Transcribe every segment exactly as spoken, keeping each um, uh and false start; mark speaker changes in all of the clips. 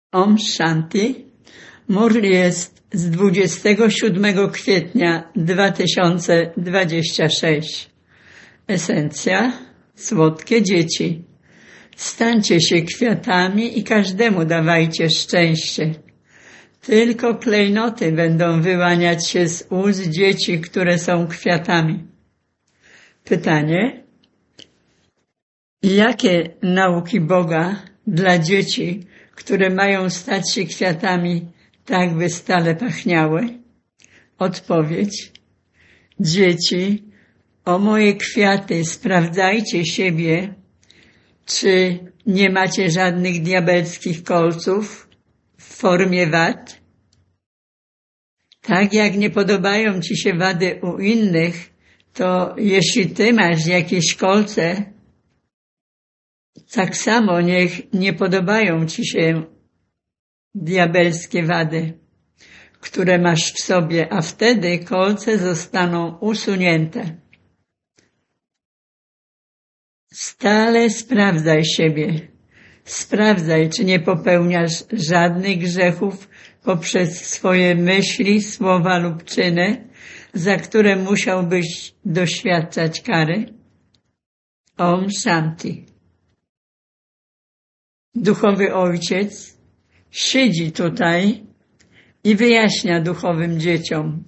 Speaker 1: Om Shanti. Murli jest z dwudziestego siódmego kwietnia dwa tysiące dwudziestego szóstego. Esencja: słodkie dzieci. Stańcie się kwiatami i każdemu dawajcie szczęście. Tylko klejnoty będą wyłaniać się z ust dzieci, które są kwiatami. Pytanie: jakie nauki Boga dla dzieci, które mają stać się kwiatami, tak by stale pachniały? Odpowiedź: dzieci, o moje kwiaty, sprawdzajcie siebie, czy nie macie żadnych diabelskich kolców w formie wad. Tak jak nie podobają ci się wady u innych, to jeśli ty masz jakieś kolce, tak samo niech nie podobają ci się diabelskie wady, które masz w sobie, a wtedy kolce zostaną usunięte. Stale sprawdzaj siebie. Sprawdzaj, czy nie popełniasz żadnych grzechów poprzez swoje myśli, słowa lub czyny, za które musiałbyś doświadczać kary. Om Shanti. Duchowy Ojciec siedzi tutaj i wyjaśnia duchowym dzieciom.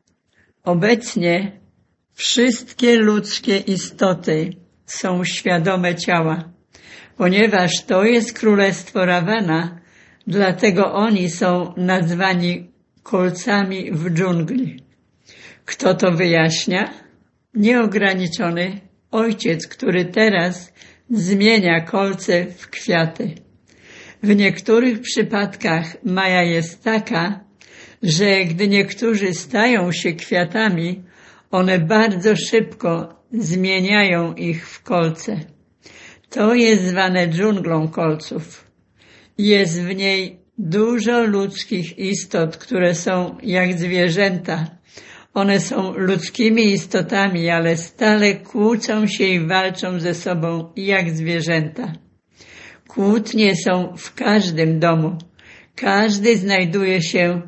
Speaker 1: Obecnie wszystkie ludzkie istoty są świadome ciała. Ponieważ to jest królestwo Ravana, dlatego oni są nazwani kolcami w dżungli. Kto to wyjaśnia? Nieograniczony Ojciec, który teraz zmienia kolce w kwiaty. W niektórych przypadkach maja jest taka, że gdy niektórzy stają się kwiatami, one bardzo szybko zmieniają ich w kolce. To jest zwane dżunglą kolców. Jest w niej dużo ludzkich istot, które są jak zwierzęta. One są ludzkimi istotami, ale stale kłócą się i walczą ze sobą jak zwierzęta. Kłótnie są w każdym domu. Każdy znajduje się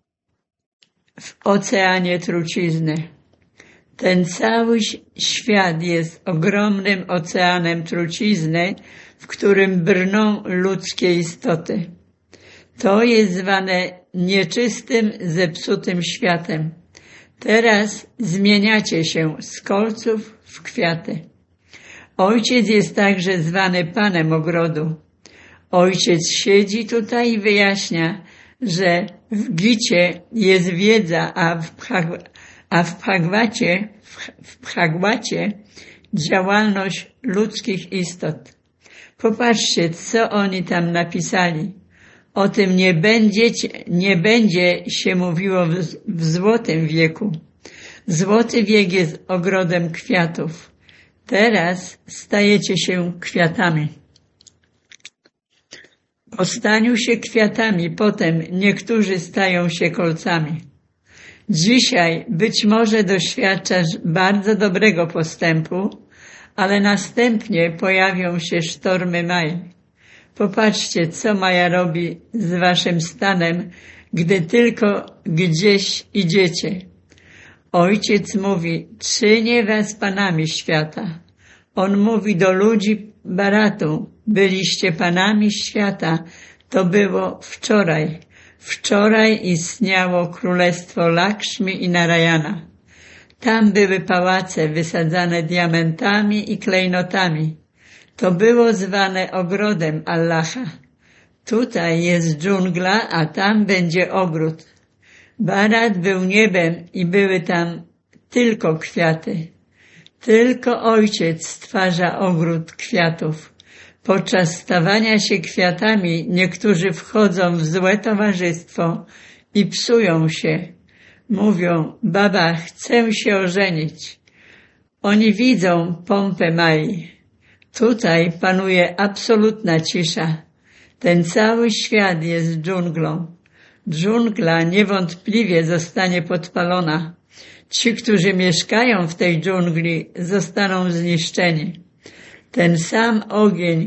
Speaker 1: w oceanie trucizny. Ten cały świat jest ogromnym oceanem trucizny, w którym brną ludzkie istoty. To jest zwane nieczystym, zepsutym światem. Teraz zmieniacie się z kolców w kwiaty. Ojciec jest także zwany Panem Ogrodu. Ojciec siedzi tutaj i wyjaśnia, że w Gicie jest wiedza, a w A w Bhagavacie, w Bhagavacie działalność ludzkich istot. Popatrzcie, co oni tam napisali. O tym nie będzie, nie będzie się mówiło w, w złotym wieku. Złoty wiek jest ogrodem kwiatów. Teraz stajecie się kwiatami. Po staniu się kwiatami potem niektórzy stają się kolcami. Dzisiaj być może doświadczasz bardzo dobrego postępu, ale następnie pojawią się sztormy Maji. Popatrzcie, co Maja robi z waszym stanem, gdy tylko gdzieś idziecie. Ojciec mówi, czynię was panami świata. On mówi do ludzi Bharatu, byliście panami świata, to było wczoraj. Wczoraj istniało królestwo Lakshmi i Narayana. Tam były pałace wysadzane diamentami i klejnotami. To było zwane ogrodem Allaha. Tutaj jest dżungla, a tam będzie ogród. Bharat był niebem i były tam tylko kwiaty. Tylko Ojciec stwarza ogród kwiatów. Podczas stawania się kwiatami niektórzy wchodzą w złe towarzystwo i psują się. Mówią, baba, chcę się ożenić. Oni widzą pompę Mai. Tutaj panuje absolutna cisza. Ten cały świat jest dżunglą. Dżungla niewątpliwie zostanie podpalona. Ci, którzy mieszkają w tej dżungli, zostaną zniszczeni. Ten sam ogień,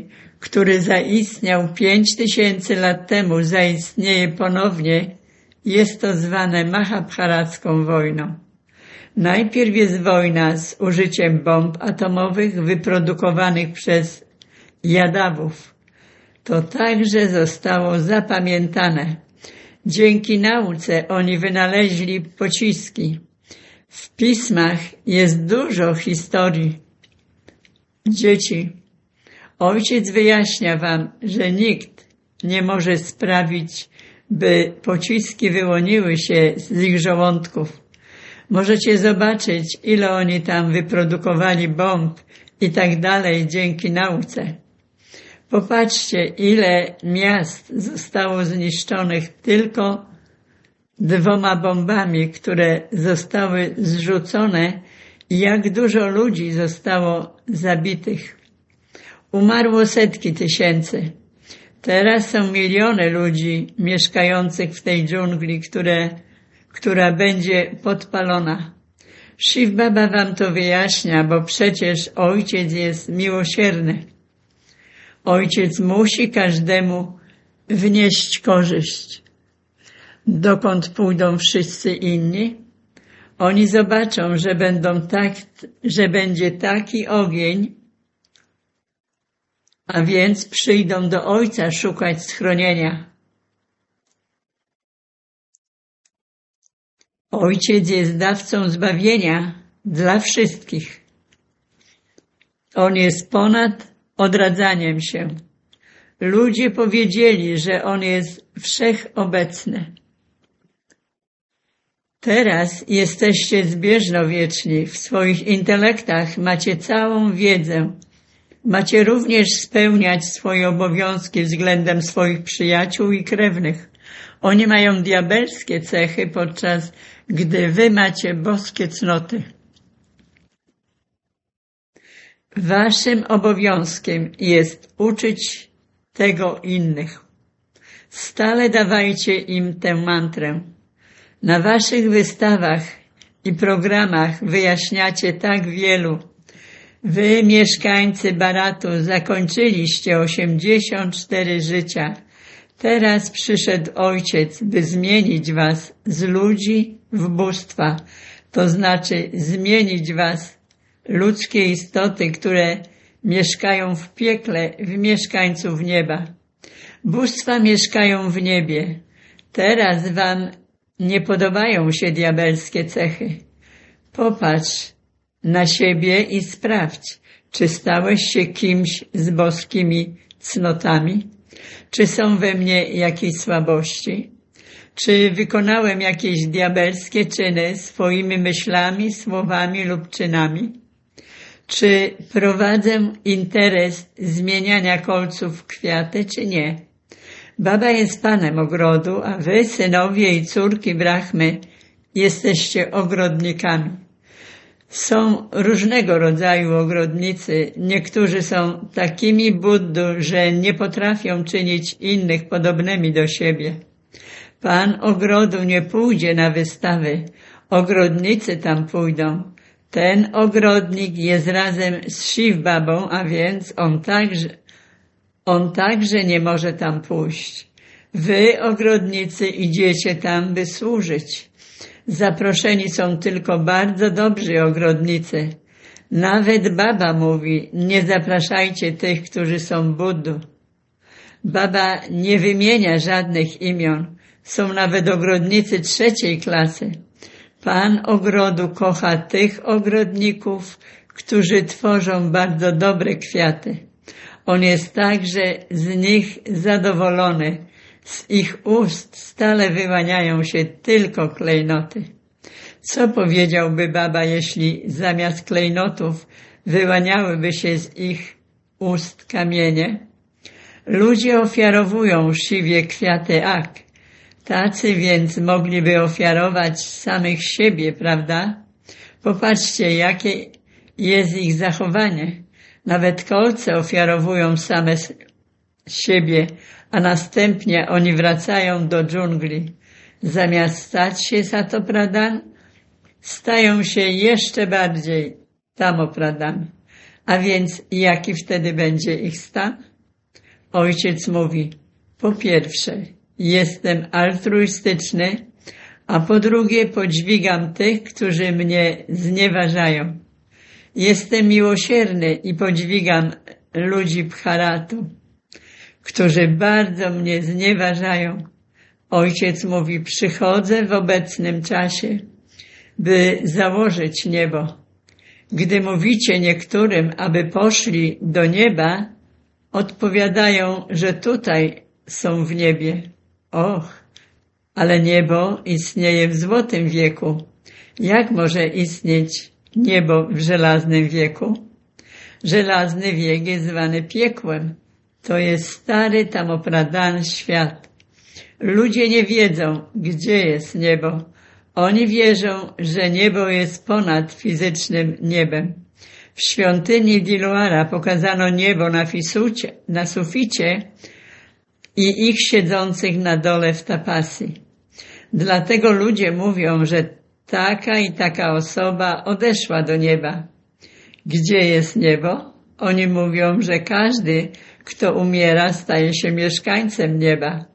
Speaker 1: który zaistniał pięć tysięcy lat temu, zaistnieje ponownie, jest to zwane Mahabharacką wojną. Najpierw jest wojna z użyciem bomb atomowych wyprodukowanych przez Jadawów. To także zostało zapamiętane. Dzięki nauce oni wynaleźli pociski. W pismach jest dużo historii. Dzieci, ojciec wyjaśnia wam, że nikt nie może sprawić, by pociski wyłoniły się z ich żołądków. Możecie zobaczyć, ile oni tam wyprodukowali bomb i tak dalej dzięki nauce. Popatrzcie, ile miast zostało zniszczonych tylko dwoma bombami, które zostały zrzucone i jak dużo ludzi zostało zabitych. Umarło setki tysięcy. Teraz są miliony ludzi mieszkających w tej dżungli, które, która będzie podpalona. Shiv Baba wam to wyjaśnia, bo przecież Ojciec jest miłosierny. Ojciec musi każdemu wnieść korzyść. Dokąd pójdą wszyscy inni? Oni zobaczą, że będą tak, że będzie taki ogień, a więc przyjdą do Ojca szukać schronienia. Ojciec jest dawcą zbawienia dla wszystkich. On jest ponad odradzaniem się. Ludzie powiedzieli, że On jest wszechobecny. Teraz jesteście zbieżnowieczni. W swoich intelektach macie całą wiedzę. Macie również spełniać swoje obowiązki względem swoich przyjaciół i krewnych. Oni mają diabelskie cechy, podczas gdy wy macie boskie cnoty. Waszym obowiązkiem jest uczyć tego innych. Stale dawajcie im tę mantrę. Na waszych wystawach i programach wyjaśniacie tak wielu. Wy, mieszkańcy Baratu, zakończyliście osiemdziesiąt cztery życia. Teraz przyszedł Ojciec, by zmienić was z ludzi w bóstwa, to znaczy zmienić was, ludzkie istoty, które mieszkają w piekle, w mieszkańców nieba. Bóstwa mieszkają w niebie. Teraz wam nie podobają się diabelskie cechy. Popatrz na siebie i sprawdź, czy stałeś się kimś z boskimi cnotami? Czy są we mnie jakieś słabości? Czy wykonałem jakieś diabelskie czyny swoimi myślami, słowami lub czynami? Czy prowadzę interes zmieniania kolców w kwiaty, czy nie? Baba jest panem ogrodu, a wy, synowie i córki Brahmy, jesteście ogrodnikami. Są różnego rodzaju ogrodnicy. Niektórzy są takimi Buddu, że nie potrafią czynić innych podobnymi do siebie. Pan ogrodu nie pójdzie na wystawy. Ogrodnicy tam pójdą. Ten ogrodnik jest razem z Shiv Babą, a więc on także, on także nie może tam pójść. Wy, ogrodnicy, idziecie tam, by służyć. Zaproszeni są tylko bardzo dobrzy ogrodnicy. Nawet Baba mówi, nie zapraszajcie tych, którzy są Buddu. Baba nie wymienia żadnych imion. Są nawet ogrodnicy trzeciej klasy. Pan ogrodu kocha tych ogrodników, którzy tworzą bardzo dobre kwiaty. On jest także z nich zadowolony. Z ich ust stale wyłaniają się tylko klejnoty. Co powiedziałby Baba, jeśli zamiast klejnotów wyłaniałyby się z ich ust kamienie? Ludzie ofiarowują Shiwie kwiaty ak. Tacy więc mogliby ofiarować samych siebie, prawda? Popatrzcie, jakie jest ich zachowanie. Nawet kolce ofiarowują same siebie, a następnie oni wracają do dżungli. Zamiast stać się satopradami, stają się jeszcze bardziej tamopradami. A więc jaki wtedy będzie ich stan? Ojciec mówi, po pierwsze, jestem altruistyczny, a po drugie podźwigam tych, którzy mnie znieważają. Jestem miłosierny i podźwigam ludzi Bharatu, którzy bardzo mnie znieważają. Ojciec mówi, przychodzę w obecnym czasie, by założyć niebo. Gdy mówicie niektórym, aby poszli do nieba, odpowiadają, że tutaj są w niebie. Och, ale niebo istnieje w złotym wieku. Jak może istnieć niebo w żelaznym wieku? Żelazny wiek jest zwany piekłem. To jest stary, tam opradany świat. Ludzie nie wiedzą, gdzie jest niebo. Oni wierzą, że niebo jest ponad fizycznym niebem. W świątyni Diluara pokazano niebo na, fisucie, na suficie i ich siedzących na dole w tapasji. Dlatego ludzie mówią, że taka i taka osoba odeszła do nieba. Gdzie jest niebo? Oni mówią, że każdy, kto umiera, staje się mieszkańcem nieba.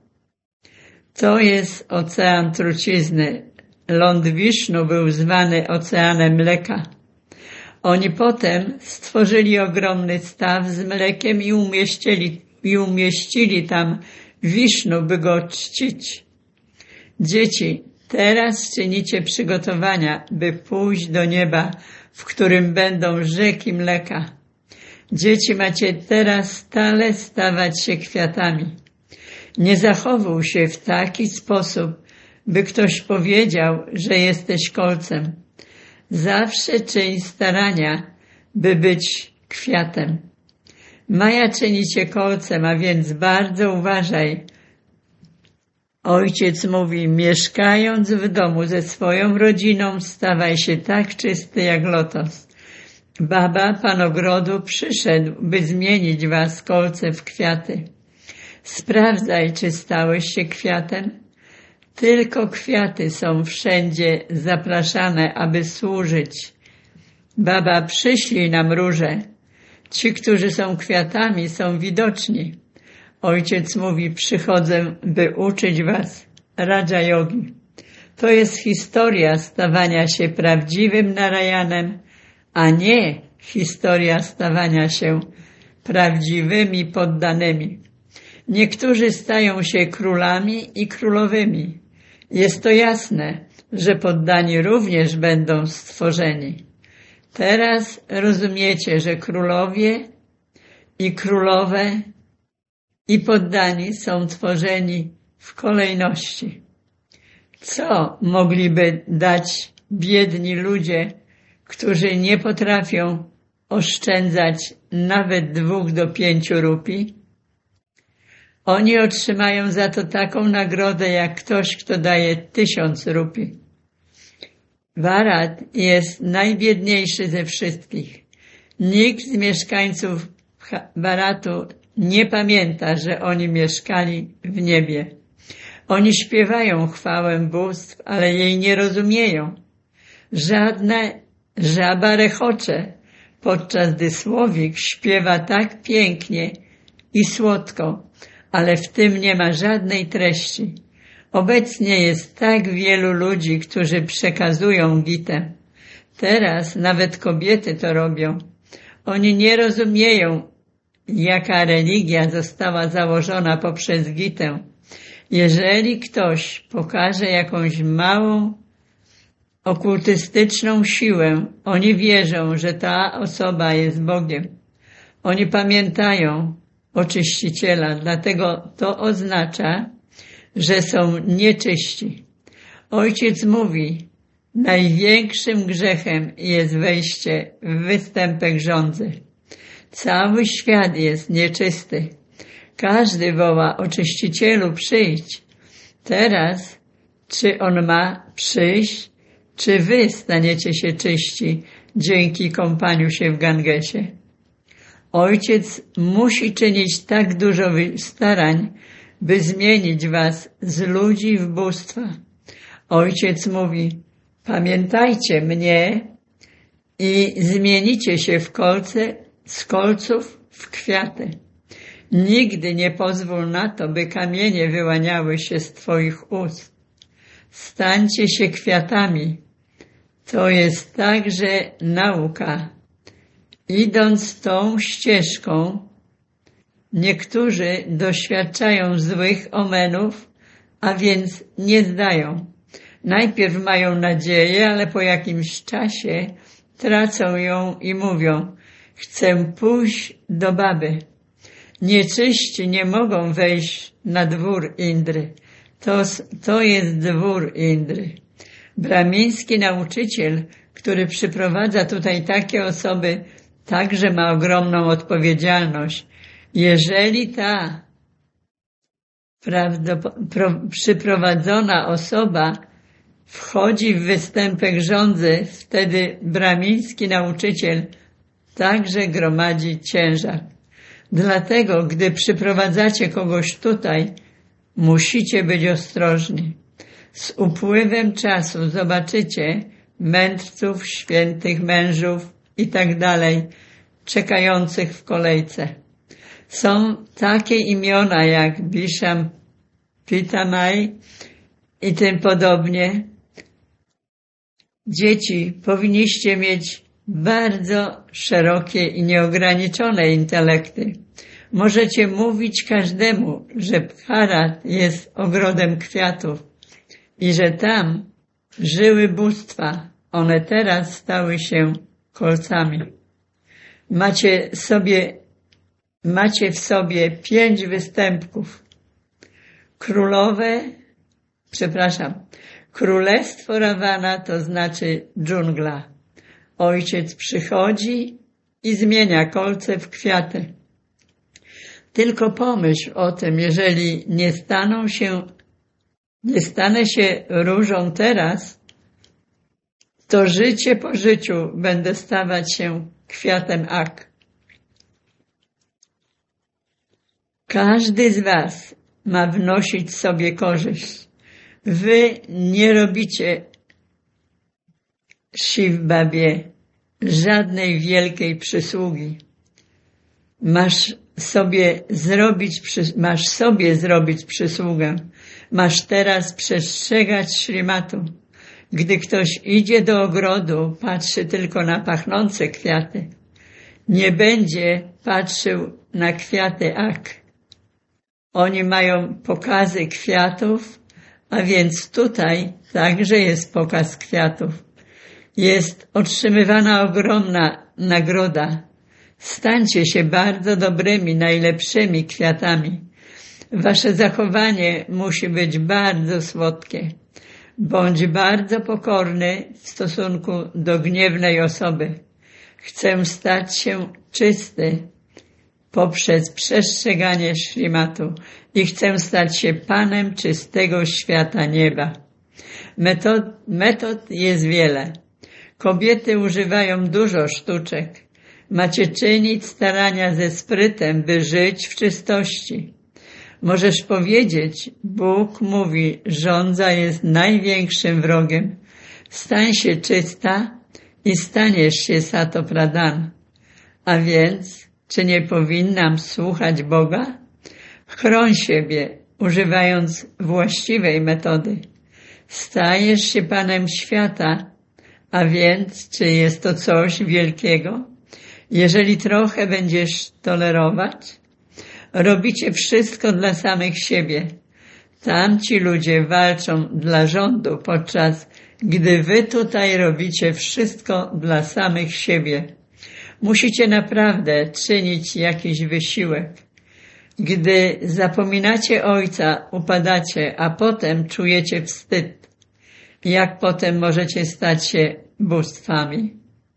Speaker 1: To jest ocean trucizny. Ląd Wisznu był zwany oceanem mleka. Oni potem stworzyli ogromny staw z mlekiem i umieścili, i umieścili tam Wisznu, by go czcić. Dzieci, teraz czynicie przygotowania, by pójść do nieba, w którym będą rzeki mleka. Dzieci, macie teraz stale stawać się kwiatami. Nie zachowuj się w taki sposób, by ktoś powiedział, że jesteś kolcem. Zawsze czyń starania, by być kwiatem. Maja czyni cię kolcem, a więc bardzo uważaj. Ojciec mówi, mieszkając w domu ze swoją rodziną, stawaj się tak czysty jak lotos. Baba, pan ogrodu, przyszedł, by zmienić was, kolce, w kwiaty. Sprawdzaj, czy stałeś się kwiatem. Tylko kwiaty są wszędzie zapraszane, aby służyć. Baba, przyślij nam róże. Ci, którzy są kwiatami, są widoczni. Ojciec mówi, przychodzę, by uczyć was Raja Yogi. To jest historia stawania się prawdziwym Narayanem, a nie historia stawania się prawdziwymi poddanymi. Niektórzy stają się królami i królowymi. Jest to jasne, że poddani również będą stworzeni. Teraz rozumiecie, że królowie i królowe i poddani są tworzeni w kolejności. Co mogliby dać biedni ludzie, którzy nie potrafią oszczędzać nawet dwóch do pięciu rupii? Oni otrzymają za to taką nagrodę, jak ktoś, kto daje tysiąc rupii. Bharat jest najbiedniejszy ze wszystkich. Nikt z mieszkańców Bharatu nie pamięta, że oni mieszkali w niebie. Oni śpiewają chwałę bóstw, ale jej nie rozumieją. Żadne żaba rechocze, podczas gdy słowik śpiewa tak pięknie i słodko, ale w tym nie ma żadnej treści. Obecnie jest tak wielu ludzi, którzy przekazują Gitę. Teraz nawet kobiety to robią. Oni nie rozumieją, jaka religia została założona poprzez Gitę. Jeżeli ktoś pokaże jakąś małą, okultystyczną siłę, oni wierzą, że ta osoba jest Bogiem. Oni pamiętają Oczyściciela, dlatego to oznacza, że są nieczyści. Ojciec mówi, największym grzechem jest wejście w występek żądzy. Cały świat jest nieczysty. Każdy woła, Oczyścicielu, przyjdź. Teraz, czy on ma przyjść, czy wy staniecie się czyści dzięki kąpaniu się w Gangesie? Ojciec musi czynić tak dużo starań, by zmienić was z ludzi w bóstwa. Ojciec mówi, pamiętajcie mnie i zmienicie się w kolce, z kolców w kwiaty. Nigdy nie pozwól na to, by kamienie wyłaniały się z twoich ust. Stańcie się kwiatami. To jest także nauka. Idąc tą ścieżką, niektórzy doświadczają złych omenów, a więc nie zdają. Najpierw mają nadzieję, ale po jakimś czasie tracą ją i mówią: chcę pójść do baby. Nieczyści nie mogą wejść na dwór Indry. To, to jest dwór Indry. Brahmiński nauczyciel, który przyprowadza tutaj takie osoby, także ma ogromną odpowiedzialność. Jeżeli ta prawdopod- przyprowadzona osoba wchodzi w występek żądzy, wtedy brahmiński nauczyciel także gromadzi ciężar. Dlatego, gdy przyprowadzacie kogoś tutaj, musicie być ostrożni. Z upływem czasu zobaczycie mędrców, świętych mężów i tak dalej, czekających w kolejce. Są takie imiona jak Bisham Pitamaj i tym podobnie. Dzieci, powinniście mieć bardzo szerokie i nieograniczone intelekty. Możecie mówić każdemu, że Bharat jest ogrodem kwiatów i że tam żyły bóstwa. One teraz stały się kolcami. Macie sobie, macie w sobie pięć występków. Królowe, przepraszam, królestwo Rawana to znaczy dżungla. Ojciec przychodzi i zmienia kolce w kwiaty. Tylko pomyśl o tym, jeżeli nie staną się, nie stanę się różą teraz, to życie po życiu będę stawać się kwiatem ak. Każdy z was ma wnosić sobie korzyść. Wy nie robicie Shiv Babie żadnej wielkiej przysługi. Masz sobie zrobić, masz sobie zrobić przysługę. Masz teraz przestrzegać Śrimatu. Gdy ktoś idzie do ogrodu, patrzy tylko na pachnące kwiaty. Nie będzie patrzył na kwiaty ak. Oni mają pokazy kwiatów, a więc tutaj także jest pokaz kwiatów. Jest otrzymywana ogromna nagroda. Stańcie się bardzo dobrymi, najlepszymi kwiatami. Wasze zachowanie musi być bardzo słodkie. Bądź bardzo pokorny w stosunku do gniewnej osoby. Chcę stać się czysty poprzez przestrzeganie Śrimatu i chcę stać się panem czystego świata nieba. Metod, metod jest wiele. Kobiety używają dużo sztuczek. Macie czynić starania ze sprytem, by żyć w czystości. Możesz powiedzieć, Bóg mówi, żądza jest największym wrogiem. Stań się czysta i staniesz się Satopradan. A więc, czy nie powinnam słuchać Boga? Chroń siebie, używając właściwej metody. Stajesz się Panem świata, a więc, czy jest to coś wielkiego? Jeżeli trochę będziesz tolerować, robicie wszystko dla samych siebie. Tamci ludzie walczą dla rządu, podczas gdy wy tutaj robicie wszystko dla samych siebie. Musicie naprawdę czynić jakiś wysiłek. Gdy zapominacie Ojca, upadacie, a potem czujecie wstyd. Jak potem możecie stać się bóstwami?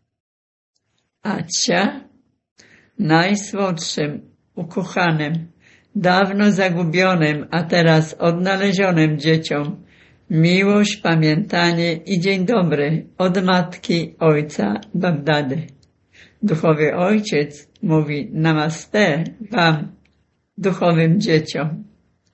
Speaker 1: Acia, najsłodszym, ukochanym, dawno zagubionym, a teraz odnalezionym dzieciom, miłość, pamiętanie i dzień dobry od matki ojca Babdady. Duchowy ojciec mówi namaste wam, duchowym dzieciom.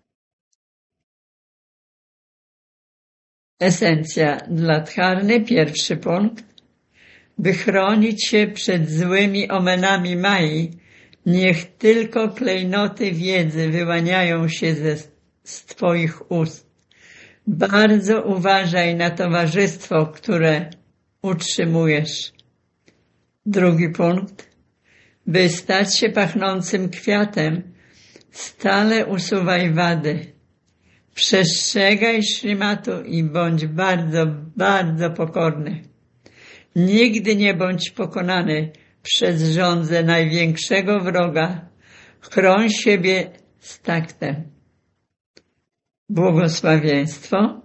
Speaker 1: Esencja dla Dharny, pierwszy punkt. By chronić się przed złymi omenami Mai, Niech tylko klejnoty wiedzy wyłaniają się ze, z Twoich ust. Bardzo uważaj na towarzystwo, które utrzymujesz. Drugi punkt. By stać się pachnącym kwiatem, stale usuwaj wady. Przestrzegaj szrimatu i bądź bardzo, bardzo pokorny. Nigdy nie bądź pokonany przez żądzę największego wroga. Chroń siebie z taktem. Błogosławieństwo.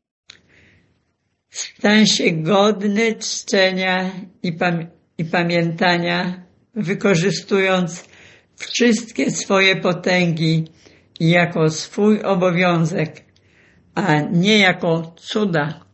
Speaker 1: Stań się godny czczenia i, pam- i pamiętania, wykorzystując wszystkie swoje potęgi jako swój obowiązek, a nie jako cuda.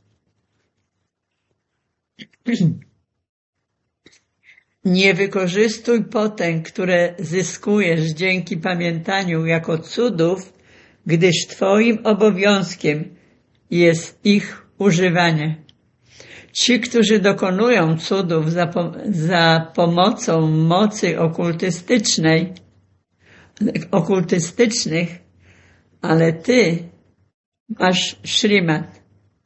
Speaker 1: Nie wykorzystuj potęg, które zyskujesz dzięki pamiętaniu jako cudów, gdyż Twoim obowiązkiem jest ich używanie. Ci, którzy dokonują cudów za, pom- za pomocą mocy okultystycznej, okultystycznych, ale Ty masz szrimat.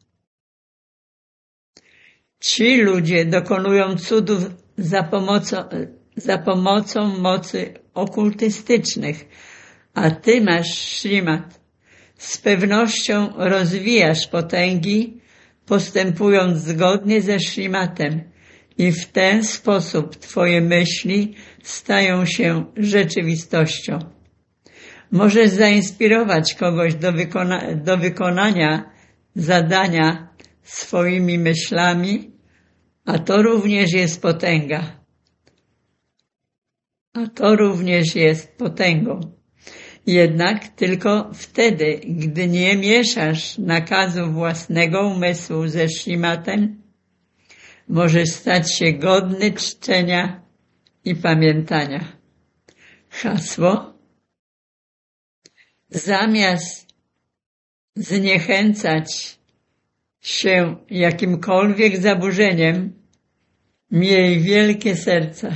Speaker 1: Ci ludzie dokonują cudów za pomocą, za pomocą mocy okultystycznych, a Ty masz szrimat. Z pewnością rozwijasz potęgi, postępując zgodnie ze szrimatem i w ten sposób Twoje myśli stają się rzeczywistością. Możesz zainspirować kogoś do, wykona- do wykonania zadania swoimi myślami, a to również jest potęga. A to również jest potęgą. Jednak tylko wtedy, gdy nie mieszasz nakazu własnego umysłu ze szrimatem, możesz stać się godny czczenia i pamiętania. Hasło. Zamiast zniechęcać się jakimkolwiek zaburzeniem, miej wielkie serce.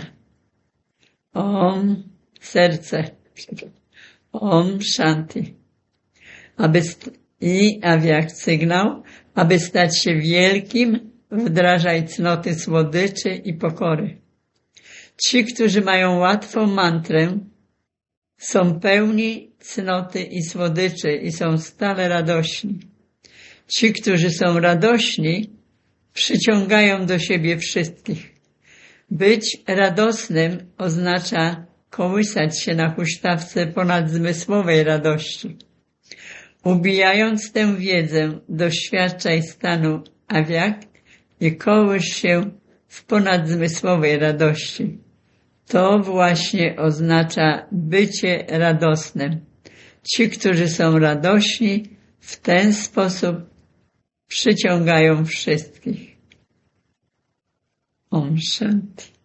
Speaker 1: Om, serce. Om Shanti. Aby st- I awiak sygnał, aby stać się wielkim, wdrażaj cnoty słodyczy i pokory. Ci, którzy mają łatwą mantrę, są pełni cnoty i słodyczy i są stale radośni. Ci, którzy są radośni, przyciągają do siebie wszystkich. Być radosnym oznacza kołysać się na huśtawce ponadzmysłowej radości. Ubijając tę wiedzę, doświadczaj stanu awiak i kołysz się w ponadzmysłowej radości. To właśnie oznacza bycie radosnym. Ci, którzy są radośni, w ten sposób przyciągają wszystkich. Om Shanti.